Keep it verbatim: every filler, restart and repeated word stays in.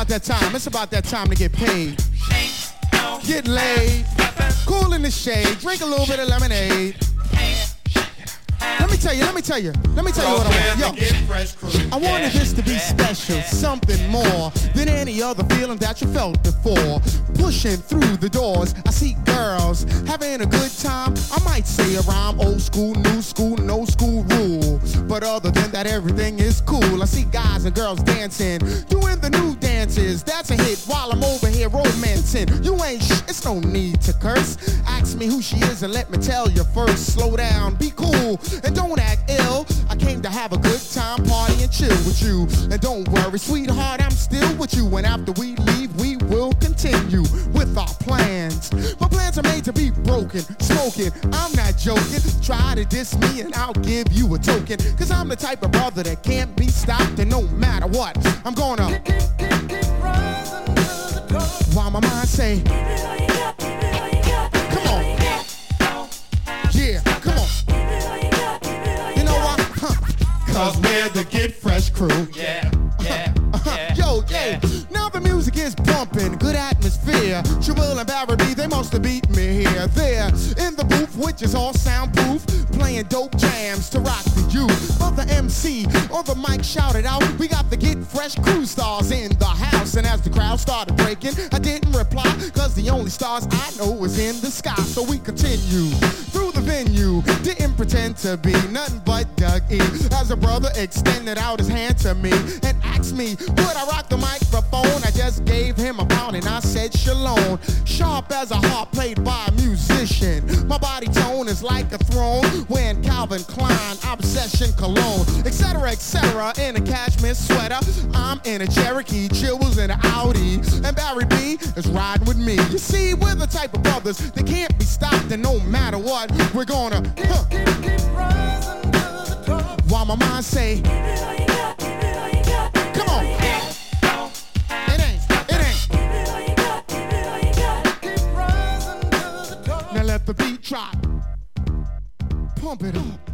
that time. It's about that time to get paid. Get laid. Cool in the shade. Drink a little bit of lemonade. Let me tell you, let me tell you, let me tell you what I want. Yo, I wanted this to be special, something more than any other feeling that you felt before. Pushing through the doors, I see girls having a good time. I might say a rhyme, old school, new school, no school rule. But other than that, everything is cool. I see guys and girls dancing, doing the new dances. That's a hit while I'm over here romancing. You ain't sh, it's no need to curse. Ask me who she is and let me tell you first. Slow down, be cool, and don't act ill. I came to have a good time, party and chill with you. And don't worry, sweetheart, I'm still with you. And after we leave, we will continue with our plans. My plans are made to be broken, smoking. I'm not joking. Try to diss me and I'll give you a token. Cause I'm the type of brother that can't be stopped. And no matter what, I'm gonna keep, keep, keep rising to the top. While my mind say, come on. Yeah, come on. Cause we're the Get Fresh crew. Yeah, yeah, yeah. Yo, yeah. Now the music is bumping, good atmosphere. Jamil and Barry B, they must have beat me here. There in the booth, which is all soundproof, playing dope jams to rock the youth. But the M C on the mic shouted out, we got the Get Fresh crew stars in the house. And as the crowd started breaking, I didn't reply, cause the only stars I know is in the sky. So we continue through the venue, didn't pretend to be nothing but Doug E. As a brother extended out his hand to me and asked me, would I rock the microphone? I just gave him a pound and I said shalom. Sharp as a harp played by a musician. My body tone is like a throne when Calvin Klein, Obsession Cologne, etc, etc in a cashmere sweater. I'm in a Cherokee, Chills in an Audi, and Barry B is riding with me. You see, we're the type of brothers that can't be stopped, and no matter what, we're gonna huh. keep, keep, keep rising to the top. While my mind say, come on. It ain't, it ain't. Now let the beat drop. Pump it up.